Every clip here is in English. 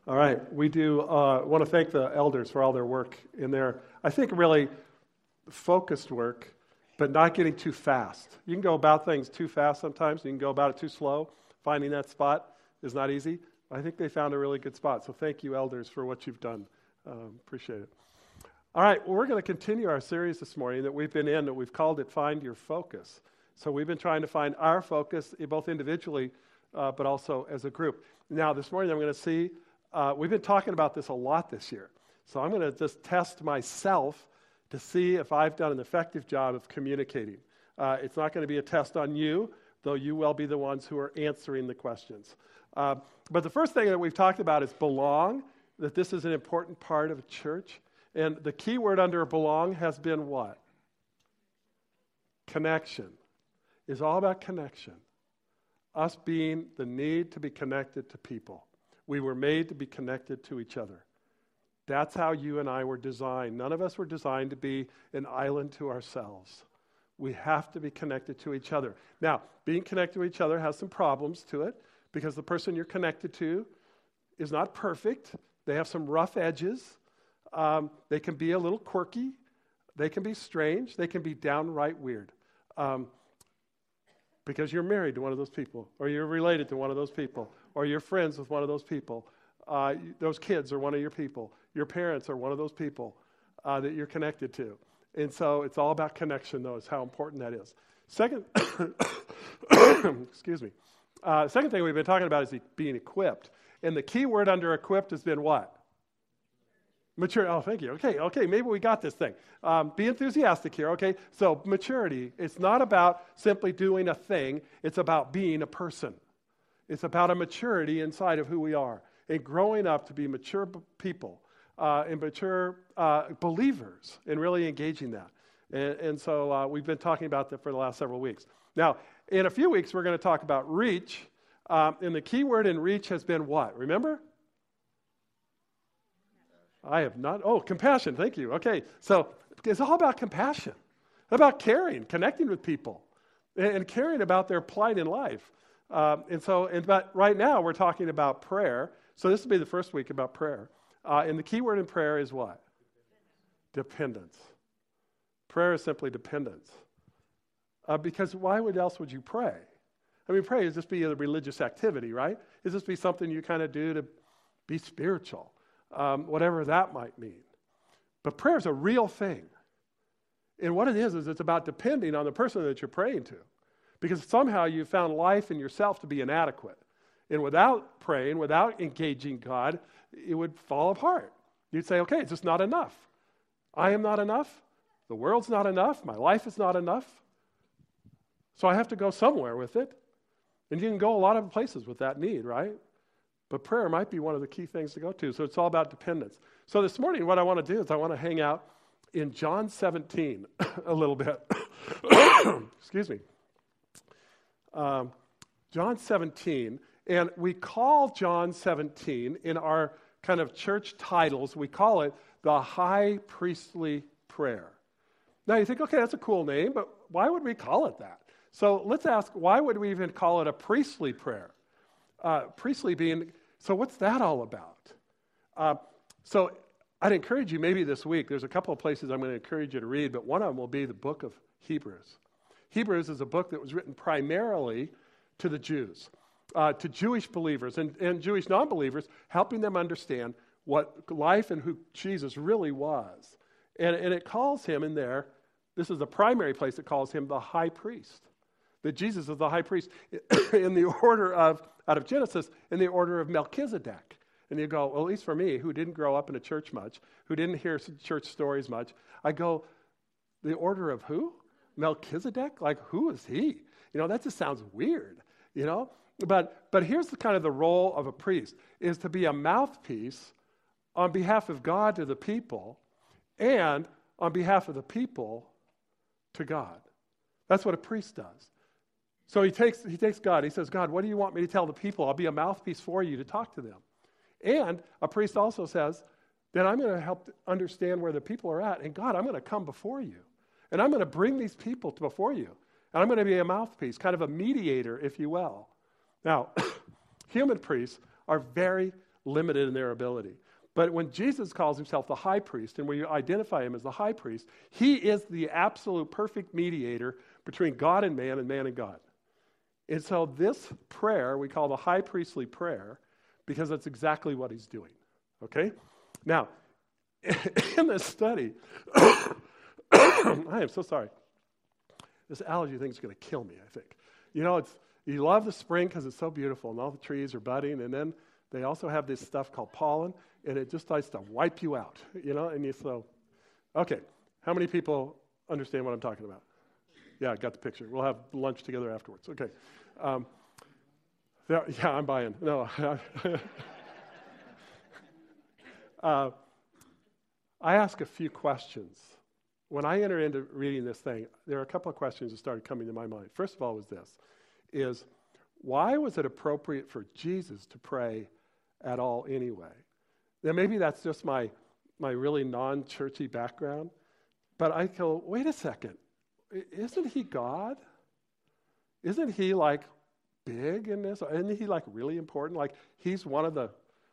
All right, we do want to thank the elders for all their work in there. I think really focused work, but not getting too fast. You can go about things too fast sometimes. You can go about it too slow. Finding that spot is not easy. I think they found a really good spot. So thank you, elders, for what you've done. Appreciate it. All right, well, we're going to continue our series this morning that we've been in, that we've called it Find Your Focus. So we've been trying to find our focus, both individually, but also as a group. Now, this morning I'm going to see, we've been talking about this a lot this year. So I'm going to just test myself to see if I've done an effective job of communicating. It's not going to be a test on you, though you will be the ones who are answering the questions. But the first thing that we've talked about is belong, that this is an important part of a church. And the key word under belong has been what? Connection. It's all about connection. Us being the need to be connected to people. We were made to be connected to each other. That's how you and I were designed. None of us were designed to be an island to ourselves. We have to be connected to each other. Now, being connected to each other has some problems to it because the person you're connected to is not perfect. They have some rough edges. They can be a little quirky. They can be strange. They can be downright weird. Because you're married to one of those people, or you're related to one of those people, or you're friends with one of those people. Those kids are one of your people. Your parents are one of those people that you're connected to. And so it's all about connection, though, is how important that is. Second, excuse me. Second thing we've been talking about is being equipped. And the key word under equipped has been what? Mature. Oh, thank you. Okay, maybe we got this thing. Be enthusiastic here, okay? So maturity, it's not about simply doing a thing. It's about being a person. It's about a maturity inside of who we are and growing up to be mature people and mature believers and really engaging that. And so we've been talking about that for the last several weeks. Now, in a few weeks, we're going to talk about reach. And the key word in reach has been what? Remember? I have not. Oh, compassion. Thank you. Okay. So it's all about compassion, about caring, connecting with people, and caring about their plight in life. But right now we're talking about prayer. So this will be the first week about prayer. And the key word in prayer is what? Dependence. Prayer is simply dependence. Because why else would you pray? I mean, pray is just be a religious activity, right? Is this be something you kind of do to be spiritual? Whatever that might mean. But prayer is a real thing. And what it is it's about depending on the person that you're praying to. Because somehow you found life in yourself to be inadequate. And without praying, without engaging God, it would fall apart. You'd say, okay, it's just not enough. I am not enough. The world's not enough. My life is not enough. So I have to go somewhere with it. And you can go a lot of places with that need, right? But prayer might be one of the key things to go to. So it's all about dependence. So this morning, what I want to do is I want to hang out in John 17 a little bit. Excuse me. John 17. And we call John 17 in our kind of church titles, we call it the High Priestly Prayer. Now you think, okay, that's a cool name, but why would we call it that? So let's ask, why would we even call it a priestly prayer? Priestly being, so what's that all about? So I'd encourage you maybe this week, there's a couple of places I'm going to encourage you to read, but one of them will be the book of Hebrews. Hebrews is a book that was written primarily to the Jews, to Jewish believers and Jewish non-believers, helping them understand what life and who Jesus really was. And it calls him in there, this is the primary place it calls him the high priest. That Jesus is the high priest in the order of, out of Genesis, in the order of Melchizedek. And you go, well, at least for me, who didn't grow up in a church much, who didn't hear church stories much, I go, the order of who? Melchizedek? Like, who is he? That just sounds weird, But here's the kind of the role of a priest, is to be a mouthpiece on behalf of God to the people and on behalf of the people to God. That's what a priest does. So he takes God. He says, God, what do you want me to tell the people? I'll be a mouthpiece for you to talk to them. And a priest also says, then I'm going to help understand where the people are at. And God, I'm going to come before you. And I'm going to bring these people before you. And I'm going to be a mouthpiece, kind of a mediator, if you will. Now, human priests are very limited in their ability. But when Jesus calls himself the high priest, and we identify him as the high priest, he is the absolute perfect mediator between God and man and God. And so this prayer we call the high priestly prayer because that's exactly what he's doing. Okay? Now, in this study, I am so sorry. This allergy thing is going to kill me, I think. You know, you love the spring because it's so beautiful and all the trees are budding, and then they also have this stuff called pollen, and it just likes to wipe you out, you know? And okay, how many people understand what I'm talking about? Yeah, I got the picture. We'll have lunch together afterwards. Okay. Yeah, I'm buying. No. I ask a few questions. When I entered into reading this thing, there are a couple of questions that started coming to my mind. First of all was this, is why was it appropriate for Jesus to pray at all anyway? Now, maybe that's just my really non-churchy background, but I go, wait a second, isn't he God? Isn't he like big in this? Isn't he like really important? Like he's one of the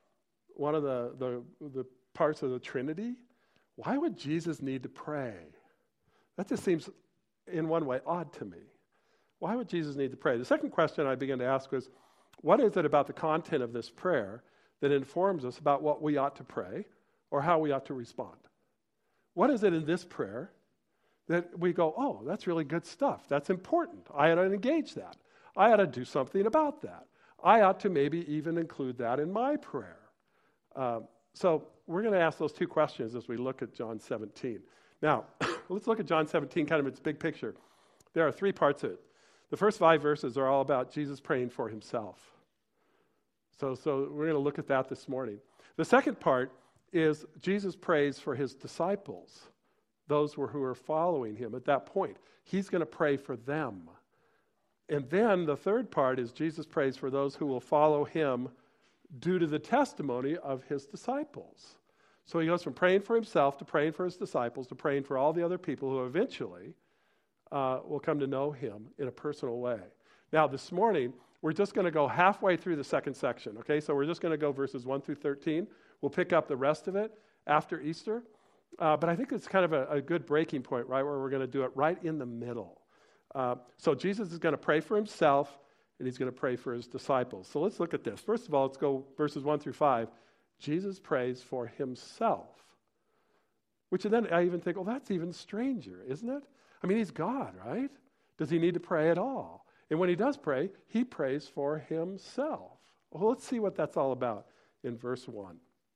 parts of the Trinity? Why would Jesus need to pray? That just seems, in one way, odd to me. Why would Jesus need to pray? The second question I began to ask was, what is it about the content of this prayer that informs us about what we ought to pray or how we ought to respond? What is it in this prayer that we go, oh, that's really good stuff. That's important. I ought to engage that. I ought to do something about that. I ought to maybe even include that in my prayer. So we're going to ask those two questions as we look at John 17. Now, let's look at John 17, kind of its big picture. There are three parts of it. The first 5 verses are all about Jesus praying for himself. So we're going to look at that this morning. The second part is Jesus prays for his disciples, those who are following him at that point. He's going to pray for them. And then the third part is Jesus prays for those who will follow him due to the testimony of his disciples. So he goes from praying for himself to praying for his disciples to praying for all the other people who eventually will come to know him in a personal way. Now, this morning, we're just going to go halfway through the second section, okay? So we're just going to go verses 1 through 13. We'll pick up the rest of it after Easter. But I think it's kind of a good breaking point, right, where we're going to do it right in the middle. So Jesus is going to pray for himself, and he's going to pray for his disciples. So let's look at this. First of all, let's go verses 1 through 5. Jesus prays for himself, which then I even think, well, that's even stranger, isn't it? I mean, he's God, right? Does he need to pray at all? And when he does pray, he prays for himself. Well, let's see what that's all about in verse 1. It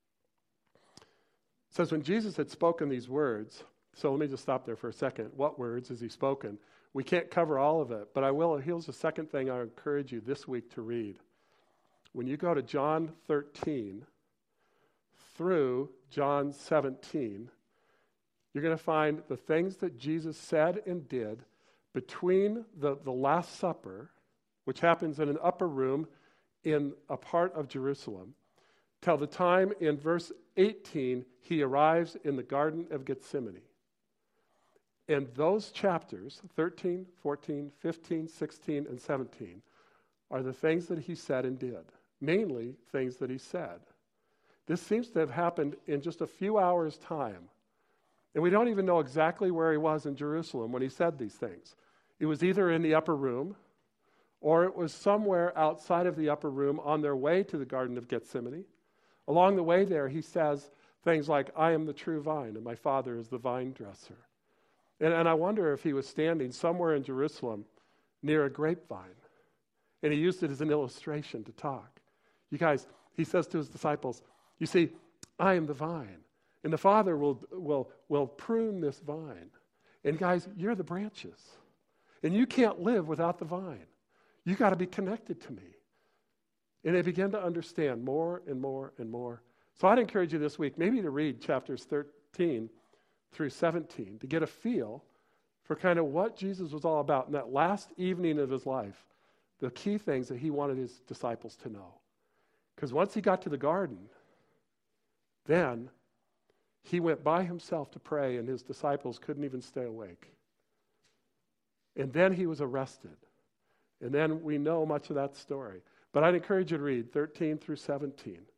says, when Jesus had spoken these words, so let me just stop there for a second. What words has he spoken? We can't cover all of it, but I will. Here's the second thing I encourage you this week to read. When you go to John 13 through John 17, you're going to find the things that Jesus said and did between the Last Supper, which happens in an upper room in a part of Jerusalem, till the time in verse 18 he arrives in the Garden of Gethsemane. And those chapters, 13, 14, 15, 16, and 17, are the things that he said and did, mainly things that he said. This seems to have happened in just a few hours' time. And we don't even know exactly where he was in Jerusalem when he said these things. It was either in the upper room, or it was somewhere outside of the upper room on their way to the Garden of Gethsemane. Along the way there, he says things like, I am the true vine, and my Father is the vine dresser. And I wonder if he was standing somewhere in Jerusalem near a grapevine, and he used it as an illustration to talk. You guys, he says to his disciples, you see, I am the vine, and the Father will prune this vine. And guys, you're the branches, and you can't live without the vine. You got to be connected to me. And they begin to understand more and more and more. So I'd encourage you this week maybe to read chapters 13 through 17 to get a feel for kind of what Jesus was all about in that last evening of his life, the key things that he wanted his disciples to know. Because once he got to the garden, then he went by himself to pray, and his disciples couldn't even stay awake. And then he was arrested. And then we know much of that story. But I'd encourage you to read 13 through 17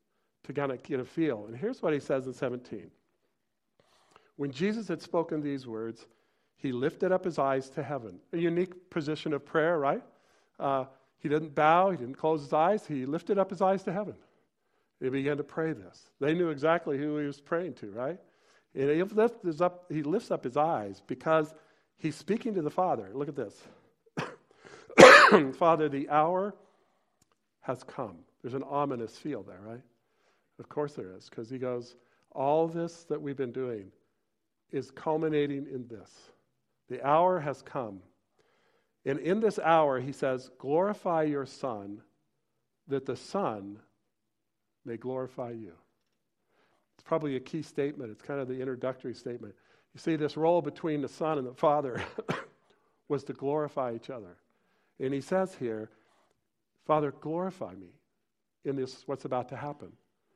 to kind of get a feel. And here's what he says in 17. When Jesus had spoken these words, he lifted up his eyes to heaven. A unique position of prayer, right? He didn't bow. He didn't close his eyes. He lifted up his eyes to heaven. He began to pray this. They knew exactly who he was praying to, right? And he lifts up his eyes because he's speaking to the Father. Look at this. Father, the hour has come. There's an ominous feel there, right? Of course there is, because he goes, all this that we've been doing is culminating in this. The hour has come. And in this hour, he says, glorify your Son, that the Son may glorify you. It's probably a key statement. It's kind of the introductory statement. You see, this role between the Son and the Father was to glorify each other. And he says here, Father, glorify me in this, what's about to happen,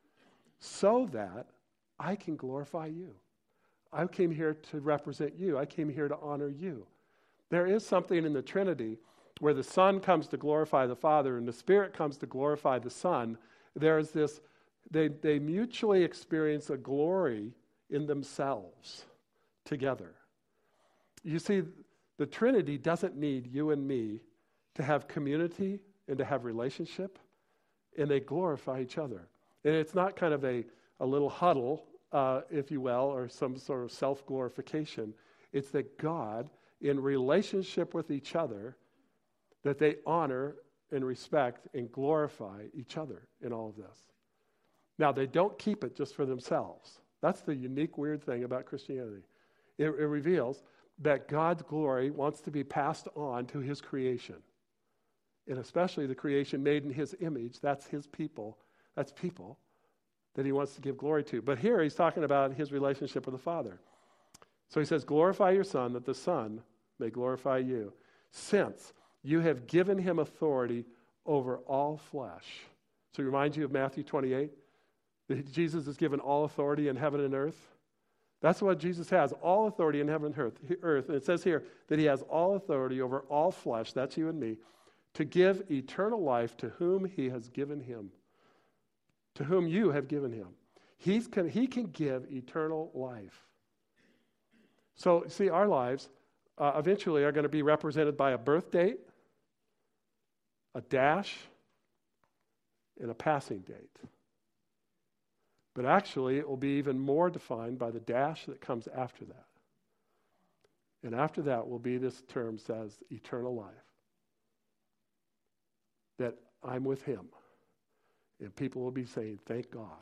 so that I can glorify you. I came here to represent you. I came here to honor you. There is something in the Trinity where the Son comes to glorify the Father and the Spirit comes to glorify the Son. There's this, they mutually experience a glory in themselves together. You see, the Trinity doesn't need you and me to have community and to have relationship, and they glorify each other. And it's not kind of a little huddle, if you will, or some sort of self-glorification. It's that God, in relationship with each other, that they honor and respect and glorify each other in all of this. Now, they don't keep it just for themselves. That's the unique, weird thing about Christianity. It reveals that God's glory wants to be passed on to his creation, and especially the creation made in his image. That's his people. That's people that he wants to give glory to. But here he's talking about his relationship with the Father. So he says, glorify your Son, that the Son may glorify you, since you have given him authority over all flesh. So it reminds you of Matthew 28, that Jesus is given all authority in heaven and earth. That's what Jesus has, all authority in heaven and earth. And it says here that he has all authority over all flesh, that's you and me, to give eternal life to whom he has given him, to whom you have given him. He can give eternal life. So, see, our lives eventually are going to be represented by a birth date, a dash, and a passing date. But actually, it will be even more defined by the dash that comes after that. And after that will be, this term says, eternal life. That I'm with him. And people will be saying, thank God.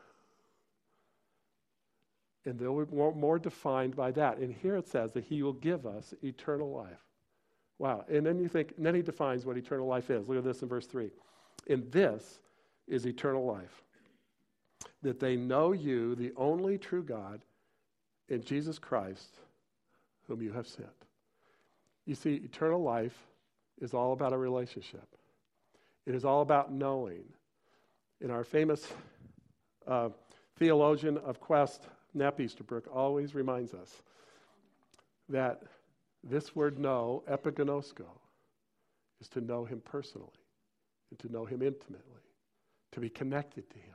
And they'll be more defined by that. And here it says that he will give us eternal life. Wow. And then you think, and then he defines what eternal life is. Look at this in verse 3. And this is eternal life, that they know you, the only true God, and Jesus Christ, whom you have sent. You see, eternal life is all about a relationship. It is all about knowing. And our famous theologian of Quest, Knapp Easterbrook, always reminds us that this word know, epigenosko, is to know him personally and to know him intimately, to be connected to him.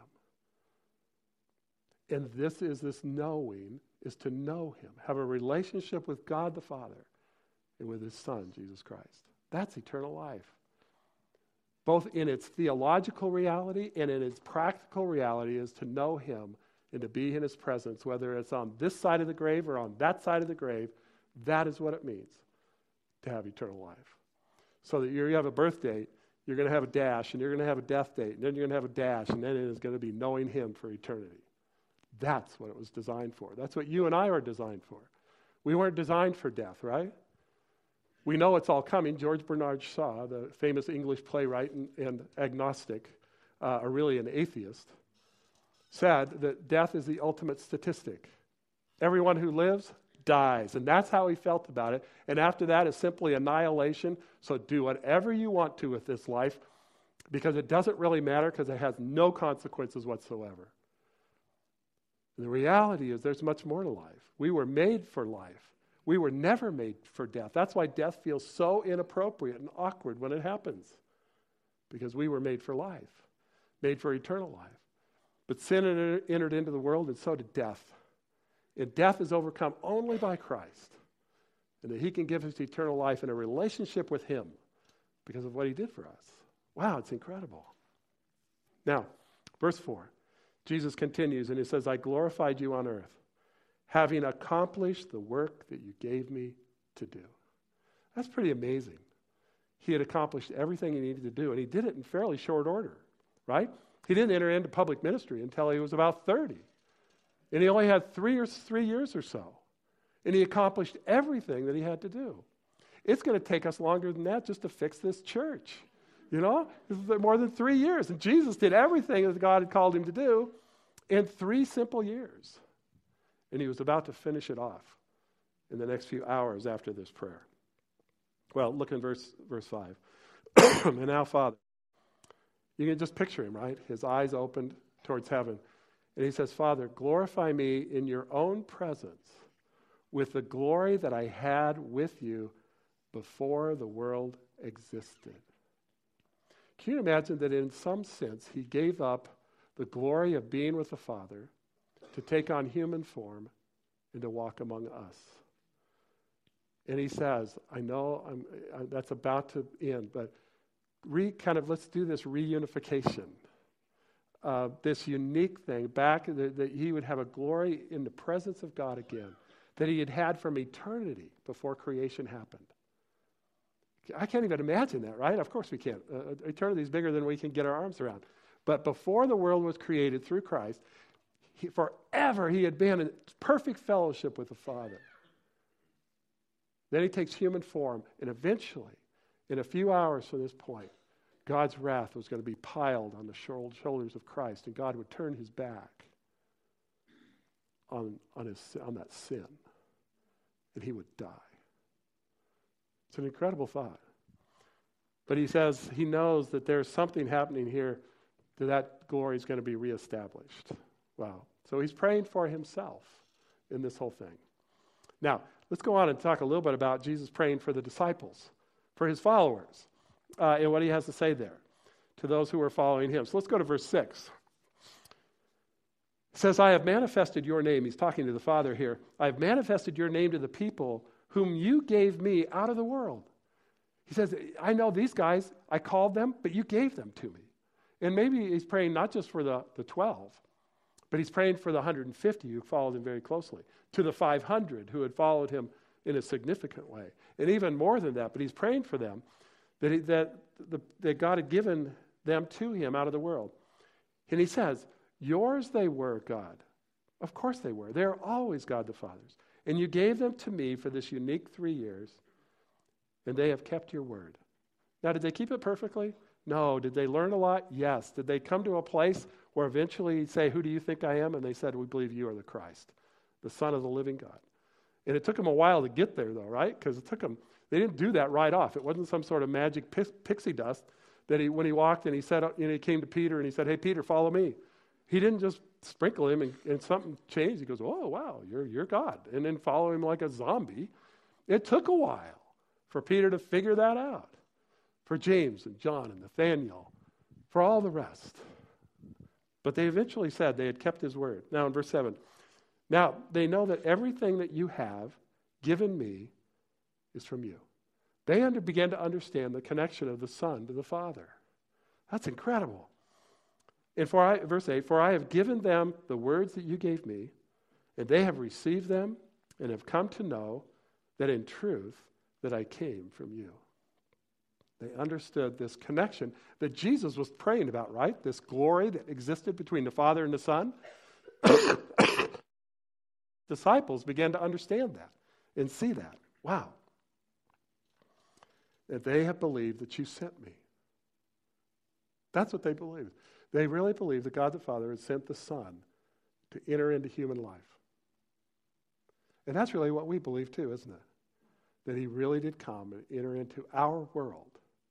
And this knowing is to know him, have a relationship with God the Father and with his Son, Jesus Christ. That's eternal life. Both in its theological reality and in its practical reality is to know him and to be in his presence, whether it's on this side of the grave or on that side of the grave. That is what it means to have eternal life. So that you have a birth date, you're going to have a dash, and you're going to have a death date, and then you're going to have a dash, and then it is going to be knowing him for eternity. That's what it was designed for. That's what you and I are designed for. We weren't designed for death, right? We know it's all coming. George Bernard Shaw, the famous English playwright and agnostic, or really an atheist, said that death is the ultimate statistic. Everyone who lives dies, and that's how he felt about it. And after that is simply annihilation. So do whatever you want to with this life, because it doesn't really matter, because it has no consequences whatsoever. And the reality is there's much more to life. We were made for life. We were never made for death. That's why death feels so inappropriate and awkward when it happens, because we were made for life, made for eternal life. But sin entered into the world, and so did death. And death is overcome only by Christ. And that he can give us eternal life in a relationship with him because of what he did for us. Wow, it's incredible. Now, verse 4. Jesus continues and he says, I glorified you on earth, having accomplished the work that you gave me to do. That's pretty amazing. He had accomplished everything he needed to do, and he did it in fairly short order, right? He didn't enter into public ministry until he was about 30. And he only had 3 years or so. And he accomplished everything that he had to do. It's going to take us longer than that just to fix this church. You know, more than 3 years. And Jesus did everything that God had called him to do in 3 simple years. And he was about to finish it off in the next few hours after this prayer. Well, look in verse 5. And now, Father, you can just picture him, right? His eyes opened towards heaven. And he says, Father, glorify me in your own presence with the glory that I had with you before the world existed. Can you imagine that in some sense he gave up the glory of being with the Father to take on human form and to walk among us? And he says, I know that's about to end, but let's do this reunification. This unique thing back, that he would have a glory in the presence of God again that he had from eternity before creation happened. I can't even imagine that, right? Of course we can't. Eternity is bigger than we can get our arms around. But before the world was created through Christ, forever he had been in perfect fellowship with the Father. Then he takes human form, and eventually, in a few hours from this point, God's wrath was going to be piled on the shoulders of Christ, and God would turn his back on that sin, and he would die. It's an incredible thought. But he says he knows that there's something happening here that glory is going to be reestablished. Wow. So he's praying for himself in this whole thing. Now, let's go on and talk a little bit about Jesus praying for the disciples, for his followers, and what he has to say there to those who are following him. So let's go to verse 6. It says, I have manifested your name. He's talking to the Father here. I have manifested your name to the people whom you gave me out of the world. He says, I know these guys, I called them, but you gave them to me. And maybe he's praying not just for the 12, but he's praying for the 150 who followed him very closely, to the 500 who had followed him in a significant way. And even more than that, but he's praying for them that God had given them to him out of the world. And he says, yours they were, God. Of course they were. They're always God the Father's. And you gave them to me for this unique 3 years, and they have kept your word. Now, did they keep it perfectly? No. Did they learn a lot? Yes. Did they come to a place where eventually he'd say, who do you think I am? And they said, we believe you are the Christ, the Son of the living God. And it took them a while to get there, though, right? Because they didn't do that right off. It wasn't some sort of magic pixie dust that when he walked and he said, he came to Peter and he said, hey, Peter, follow me. He didn't just sprinkle him and something changed. He goes, oh, wow, you're God. And then follow him like a zombie. It took a while for Peter to figure that out. For James and John and Nathaniel, for all the rest. But they eventually said they had kept his word. Now in verse 7, now they know that everything that you have given me is from you. They began to understand the connection of the Son to the Father. That's incredible. And verse 8, for I have given them the words that you gave me, and they have received them and have come to know that in truth that I came from you. They understood this connection that Jesus was praying about, right? This glory that existed between the Father and the Son. Disciples began to understand that and see that. Wow. That they have believed that you sent me. That's what they believed. They really believed that God the Father had sent the Son to enter into human life. And that's really what we believe too, isn't it? That he really did come and enter into our world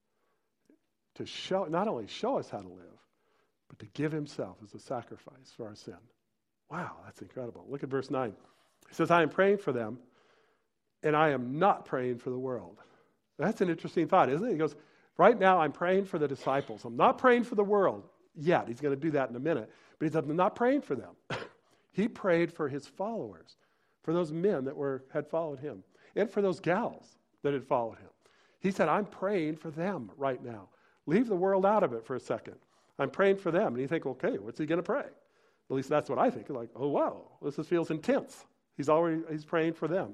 to not only show us how to live, but to give himself as a sacrifice for our sin. Wow, that's incredible. Look at verse 9. He says, I am praying for them, and I am not praying for the world. That's an interesting thought, isn't it? He goes, right now I'm praying for the disciples. I'm not praying for the world yet. He's going to do that in a minute. But he said, I'm not praying for them. He prayed for his followers, for those men that had followed him, and for those gals that had followed him. He said, I'm praying for them right now. Leave the world out of it for a second. I'm praying for them. And you think, okay, what's he going to pray? At least that's what I think. Like, oh, wow, this just feels intense. He's praying for them.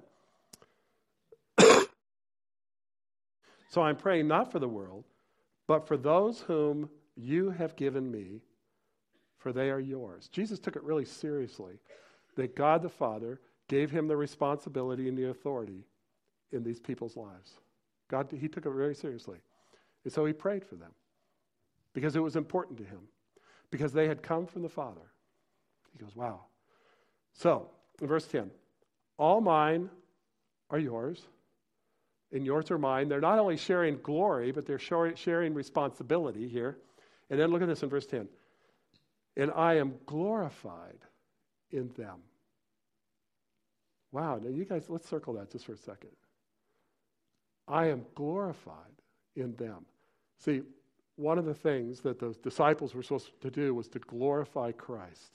So I'm praying not for the world, but for those whom you have given me, for they are yours. Jesus took it really seriously that God the Father gave him the responsibility and the authority in these people's lives. He took it very seriously. And so he prayed for them because it was important to him, because they had come from the Father. He goes, wow. So, in verse 10, all mine are yours, and yours are mine. They're not only sharing glory, but they're sharing responsibility here. And then look at this in verse 10. And I am glorified in them. Wow. Now you guys, let's circle that just for a second. I am glorified in them. See, one of the things that the disciples were supposed to do was to glorify Christ.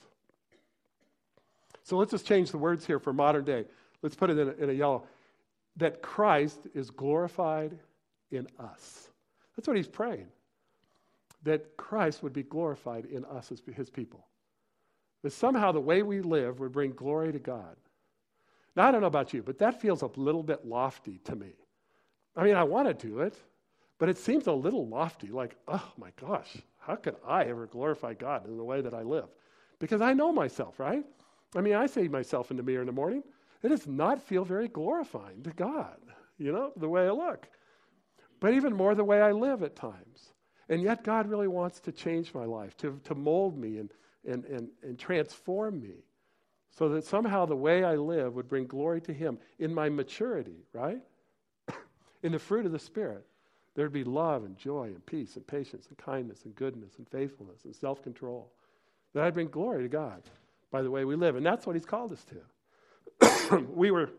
So let's just change the words here for modern day. Let's put it in a yellow. That Christ is glorified in us. That's what he's praying. That Christ would be glorified in us as his people. That somehow the way we live would bring glory to God. Now, I don't know about you, but that feels a little bit lofty to me. I mean, I want to do it, but it seems a little lofty, like, oh my gosh, how could I ever glorify God in the way that I live? Because I know myself, right? I mean, I see myself in the mirror in the morning. It does not feel very glorifying to God, the way I look. But even more the way I live at times. And yet God really wants to change my life, to mold me and transform me so that somehow the way I live would bring glory to him in my maturity, right? In the fruit of the Spirit, there'd be love and joy and peace and patience and kindness and goodness and faithfulness and self-control. That I'd bring glory to God by the way we live. And that's what he's called us to. We were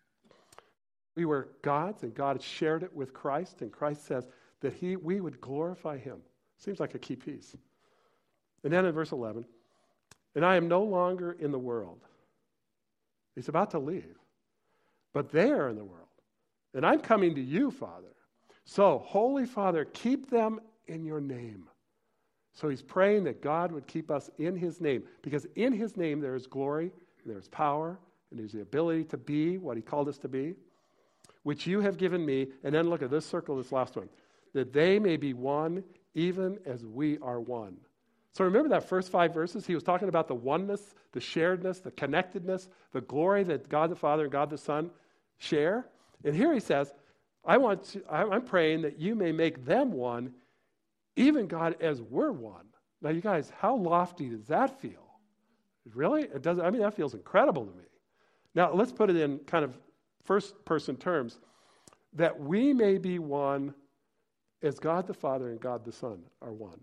God's, and God shared it with Christ, and Christ says that we would glorify him. Seems like a key piece. And then in verse 11, and I am no longer in the world. He's about to leave. But they are in the world. And I'm coming to you, Father. So, Holy Father, keep them in your name. So he's praying that God would keep us in his name, because in his name there is glory, and there is power, and there's the ability to be what he called us to be, which you have given me. And then look at this, circle this last one, that they may be one even as we are one. So remember that first 5 verses? He was talking about the oneness, the sharedness, the connectedness, the glory that God the Father and God the Son share. And here he says, I'm praying that you may make them one, even God as we're one. Now you guys, how lofty does that feel? Really? It doesn't. I mean, that feels incredible to me. Now let's put it in kind of first person terms, that we may be one as God the Father and God the Son are one.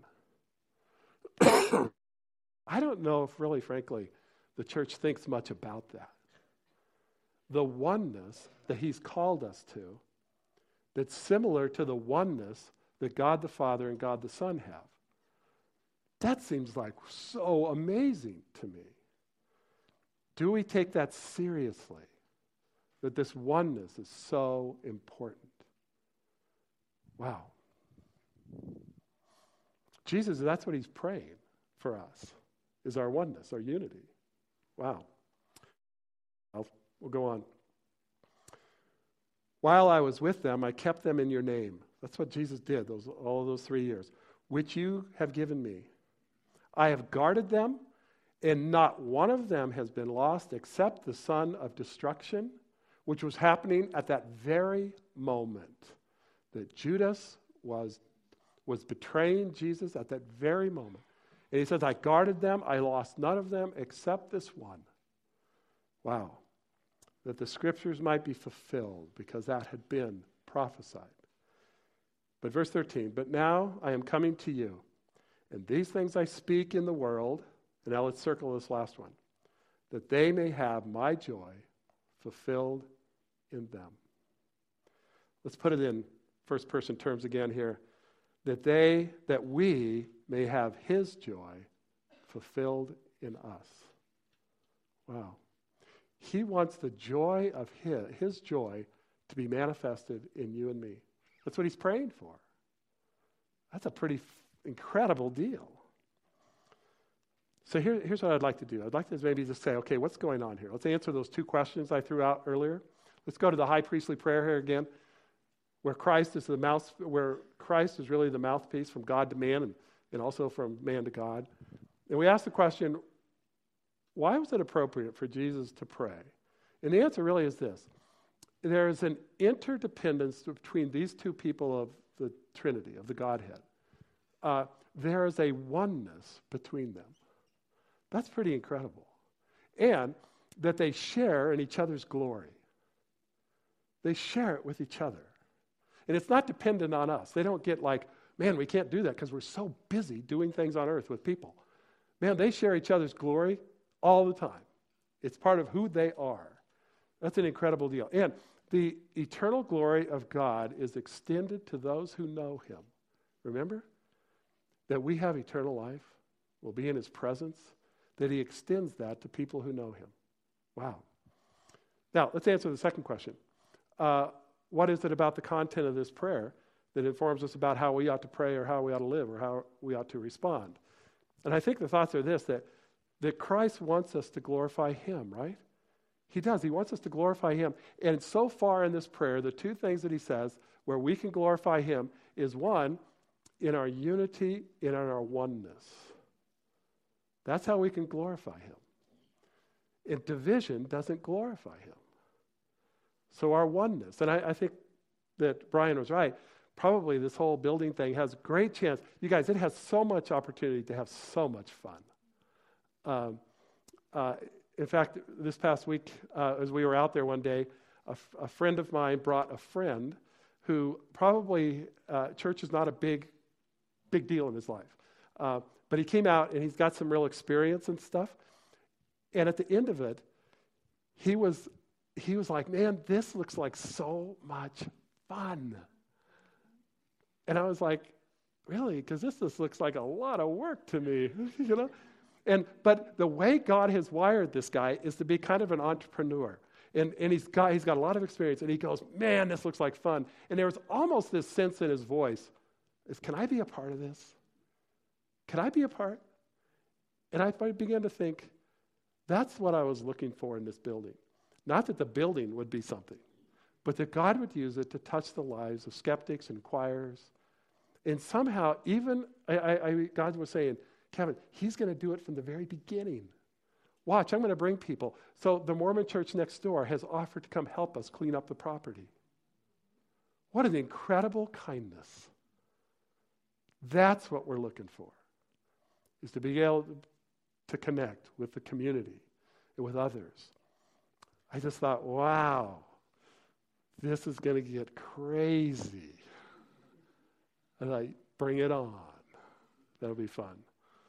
I don't know if really, frankly, the church thinks much about that. The oneness that he's called us to, that's similar to the oneness that God the Father and God the Son have. That seems like so amazing to me. Do we take that seriously? That this oneness is so important. Wow. Jesus, that's what he's praying for us, is our oneness, our unity. Wow. We'll go on. While I was with them, I kept them in your name. That's what Jesus did all of those 3 years, which you have given me. I have guarded them, and not one of them has been lost except the son of destruction, which was happening at that very moment that Judas was betraying Jesus at that very moment. And he says, I guarded them, I lost none of them except this one. Wow. That the scriptures might be fulfilled, because that had been prophesied. But verse 13, but now I am coming to you, and these things I speak in the world, and now let's circle this last one, that they may have my joy fulfilled in them. Let's put it in first person terms again here. that we may have his joy fulfilled in us. Wow. He wants the joy of his joy to be manifested in you and me. That's what he's praying for. That's a pretty incredible deal. So here's what I'd like to do. I'd like to maybe just say, okay, what's going on here? Let's answer those two questions I threw out earlier. Let's go to the high priestly prayer here again, where Christ is really the mouthpiece from God to man and also from man to God. And we ask the question, why was it appropriate for Jesus to pray? And the answer really is this. There is an interdependence between these two people of the Trinity, of the Godhead. There is a oneness between them. That's pretty incredible. And that they share in each other's glory. They share it with each other. And it's not dependent on us. They don't get like, man, we can't do that because we're so busy doing things on earth with people. Man, they share each other's glory all the time. It's part of who they are. That's an incredible deal. And the eternal glory of God is extended to those who know him. Remember? That we have eternal life. We'll be in his presence. That he extends that to people who know him. Wow. Now, let's answer the second question. What is it about the content of this prayer that informs us about how we ought to pray or how we ought to live or how we ought to respond? And I think the thoughts are this, that Christ wants us to glorify him, right? He does. He wants us to glorify him. And so far in this prayer, the two things that he says where we can glorify him is one, in our unity and in our oneness. That's how we can glorify him. And division doesn't glorify him. So our oneness, and I think that Brian was right, probably this whole building thing has great chance. You guys, it has so much opportunity to have so much fun. In fact, this past week, as we were out there one day, a friend of mine brought a friend who probably, church is not a big deal in his life. But he came out and he's got some real experience and stuff. And at the end of it, he was like, man, this looks like so much fun. And I was like, really? Because this just looks like a lot of work to me, you know? But the way God has wired this guy is to be kind of an entrepreneur. And he's got a lot of experience. And he goes, man, this looks like fun. And there was almost this sense in his voice, can I be a part of this? Can I be a part? And I began to think, that's what I was looking for in this building. Not that the building would be something, but that God would use it to touch the lives of skeptics and inquirers. And somehow, even, God was saying, Kevin, he's going to do it from the very beginning. Watch, I'm going to bring people. So the Mormon church next door has offered to come help us clean up the property. What an incredible kindness. That's what we're looking for, is to be able to connect with the community and with others. I just thought, wow, this is going to get crazy. And I bring it on. That'll be fun.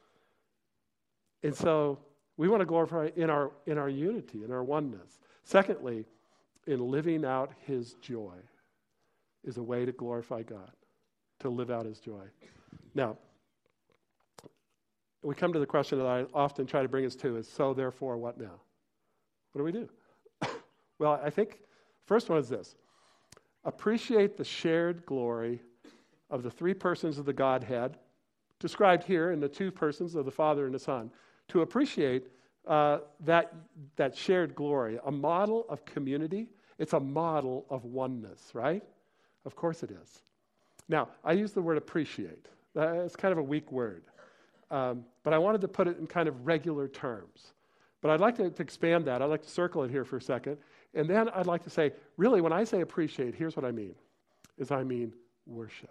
And so we want to glorify in our unity, in our oneness. Secondly, in living out his joy is a way to glorify God, to live out his joy. Now, we come to the question that I often try to bring us to is, so therefore, what now? What do we do? Well, I think first one is this. Appreciate the shared glory of the three persons of the Godhead, described here in the two persons of the Father and the Son. To appreciate that shared glory, a model of community, it's a model of oneness, right? Of course it is. Now, I use the word appreciate. It's kind of a weak word. But I wanted to put it in kind of regular terms. But I'd like to expand that. I'd like to circle it here for a second. And then I'd like to say, really, when I say appreciate, here's what I mean. I mean worship.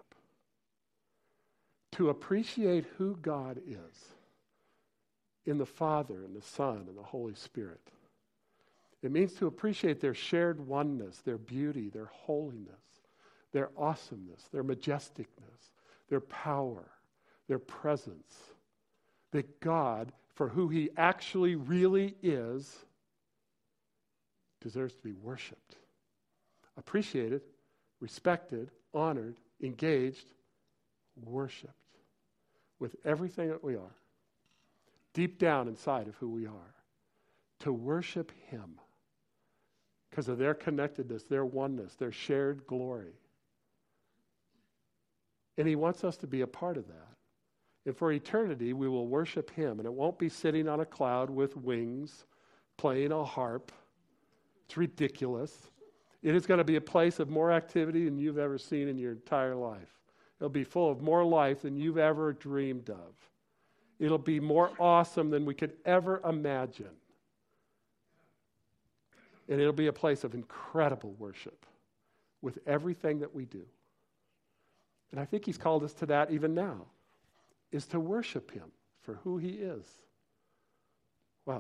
To appreciate who God is in the Father and the Son and the Holy Spirit. It means to appreciate their shared oneness, their beauty, their holiness, their awesomeness, their majesticness, their power, their presence. That God, for who he actually really is, deserves to be worshiped, appreciated, respected, honored, engaged, worshiped with everything that we are, deep down inside of who we are, to worship him because of their connectedness, their oneness, their shared glory. And he wants us to be a part of that. And for eternity, we will worship him. And it won't be sitting on a cloud with wings, playing a harp. It's ridiculous. It is going to be a place of more activity than you've ever seen in your entire life. It'll be full of more life than you've ever dreamed of. It'll be more awesome than we could ever imagine. And it'll be a place of incredible worship with everything that we do. And I think he's called us to that even now, is to worship him for who he is. Wow.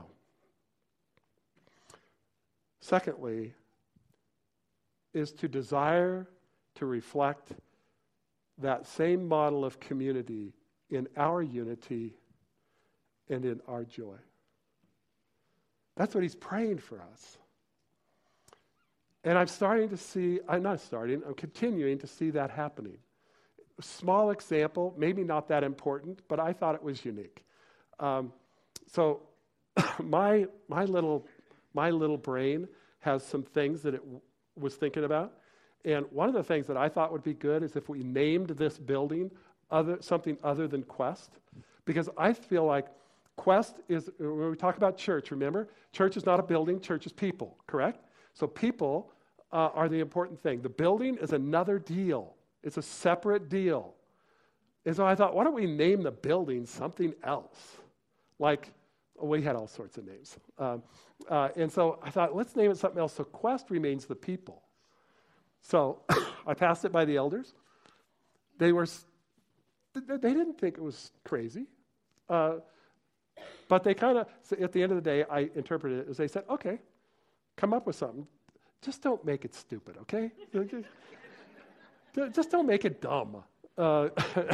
Secondly, is to desire to reflect that same model of community in our unity and in our joy. That's what he's praying for us. And I'm continuing to see that happening. A small example, maybe not that important, but I thought it was unique. So my little brain has some things that it was thinking about. And one of the things that I thought would be good is if we named this building something other than Quest. Because I feel like Quest is, when we talk about church, remember? Church is not a building, church is people, correct? So people are the important thing. The building is another deal. It's a separate deal. And so I thought, why don't we name the building something else? We had all sorts of names. And so I thought, let's name it something else. So Quest remains the people. So I passed it by the elders. They didn't think it was crazy. But they kind of, at the end of the day, I interpreted it as they said, okay, come up with something. Just don't make it stupid, okay? Just don't make it dumb. And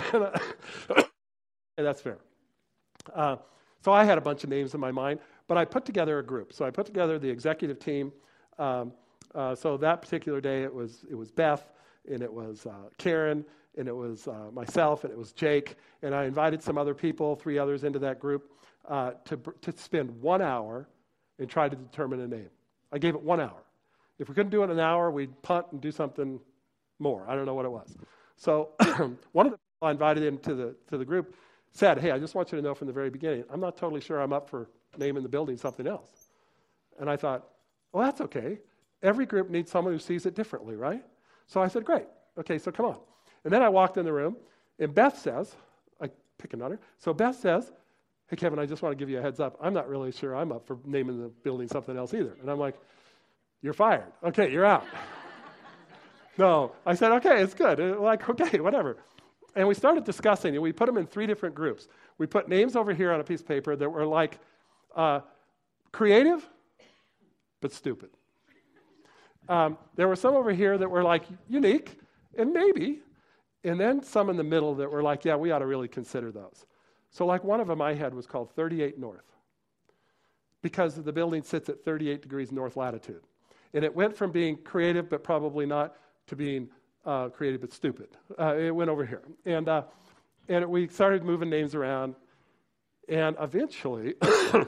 that's fair. So I had a bunch of names in my mind, but I put together a group. So I put together the executive team. So that particular day, it was Beth, and it was Karen, and it was myself, and it was Jake, and I invited some other people, 3 others into that group, to spend 1 hour and try to determine a name. I gave it 1 hour. If we couldn't do it in an hour, we'd punt and do something more. I don't know what it was. So one of the people I invited into the group said, hey, I just want you to know from the very beginning, I'm not totally sure I'm up for naming the building something else. And I thought, well, that's okay. Every group needs someone who sees it differently, right? So I said, great. Okay, so come on. And then I walked in the room, and Beth says, I pick on her. So Beth says, hey, Kevin, I just want to give you a heads up. I'm not really sure I'm up for naming the building something else either. And I'm like, you're fired. Okay, you're out. No, I said, okay, it's good. Okay, whatever. And we started discussing, and we put them in 3 different groups. We put names over here on a piece of paper that were like creative, but stupid. There were some over here that were like unique, and maybe, and then some in the middle that were like, yeah, we ought to really consider those. So like one of them I had was called 38 North, because the building sits at 38 degrees north latitude. And it went from being creative, but probably not, to being creative but stupid. It went over here. And we started moving names around, and eventually it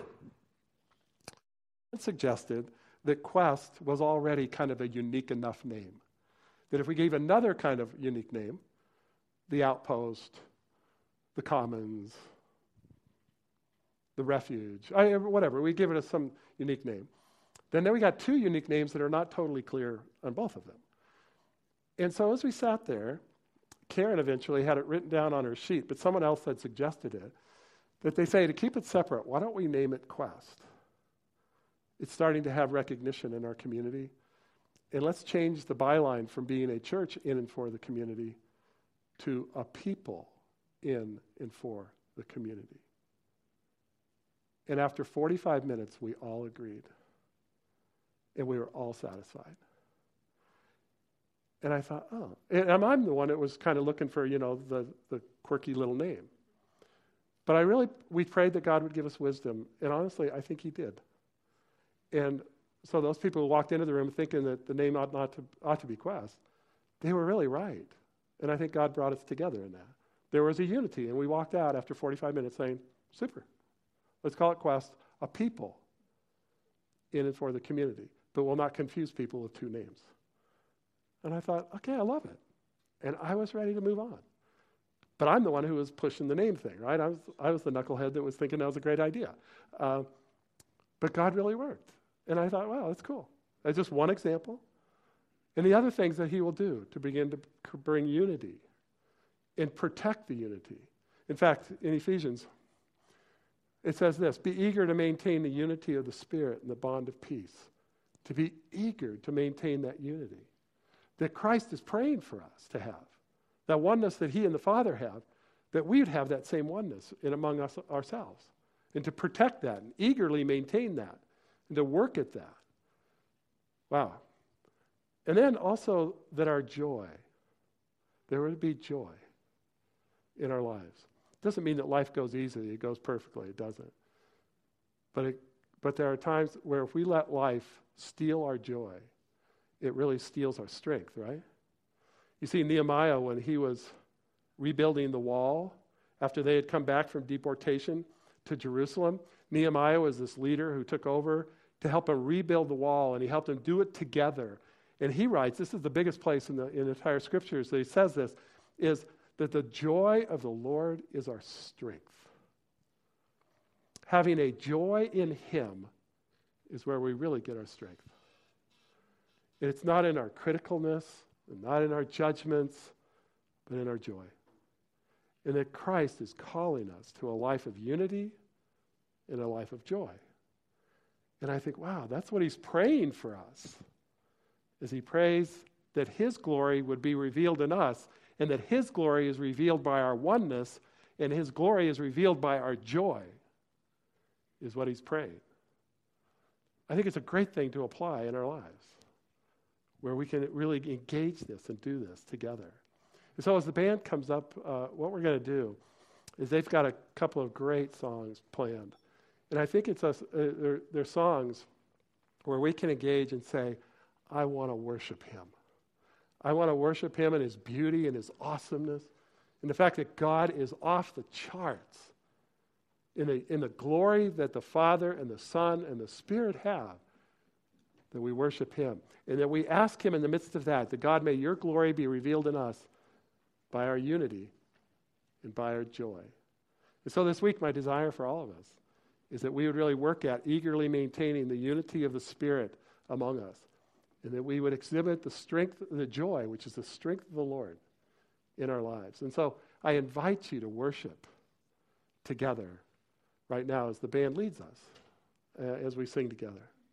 suggested that Quest was already kind of a unique enough name, that if we gave another kind of unique name, the Outpost, the Commons, the Refuge, whatever, we give it some unique name. Then we got 2 unique names that are not totally clear on both of them. And so as we sat there, Karen eventually had it written down on her sheet, but someone else had suggested it, that they say, to keep it separate, why don't we name it Quest? It's starting to have recognition in our community. And let's change the byline from being a church in and for the community to a people in and for the community. And after 45 minutes, we all agreed. And we were all satisfied. And I thought, oh. And I'm the one that was kind of looking for, the quirky little name. But we prayed that God would give us wisdom. And honestly, I think he did. And so those people who walked into the room thinking that the name ought to be Quest, they were really right. And I think God brought us together in that. there was a unity, and we walked out after 45 minutes saying, super. Let's call it Quest, a people in and for the community, but we'll not confuse people with two names. And I thought, okay, I love it. And I was ready to move on. But I'm the one who was pushing the name thing, right? I was the knucklehead that was thinking that was a great idea. But God really worked. And I thought, wow, that's cool. That's just one example. And the other things that he will do to begin to bring unity and protect the unity. In fact, in Ephesians, it says this, be eager to maintain the unity of the Spirit and the bond of peace. To be eager to maintain that unity that Christ is praying for us to have. That oneness that he and the Father have, that we would have that same oneness in among us ourselves. And to protect that and eagerly maintain that and to work at that. Wow. And then also that our joy, there would be joy in our lives. It doesn't mean that life goes easily, it goes perfectly, it doesn't. But there are times where if we let life steal our joy, it really steals our strength, right? You see, Nehemiah, when he was rebuilding the wall, after they had come back from deportation to Jerusalem, Nehemiah was this leader who took over to help him rebuild the wall, and he helped them do it together. And he writes, this is the biggest place in the entire scriptures that he says this, is that the joy of the Lord is our strength. Having a joy in him is where we really get our strength. And it's not in our criticalness, and not in our judgments, but in our joy. And that Christ is calling us to a life of unity and a life of joy. And I think, wow, that's what he's praying for us. As he prays that his glory would be revealed in us, and that his glory is revealed by our oneness, and his glory is revealed by our joy, is what he's praying. I think it's a great thing to apply in our lives, where we can really engage this and do this together. And so as the band comes up, what we're going to do is they've got a couple of great songs planned. And I think it's they're songs where we can engage and say, I want to worship him. I want to worship him in his beauty and his awesomeness, and the fact that God is off the charts in the glory that the Father and the Son and the Spirit have, that we worship him. And that we ask him in the midst of that God, may your glory be revealed in us by our unity and by our joy. And so this week, my desire for all of us is that we would really work at eagerly maintaining the unity of the Spirit among us, and that we would exhibit the strength, the joy, which is the strength of the Lord in our lives. And so I invite you to worship together right now as the band leads us, as we sing together.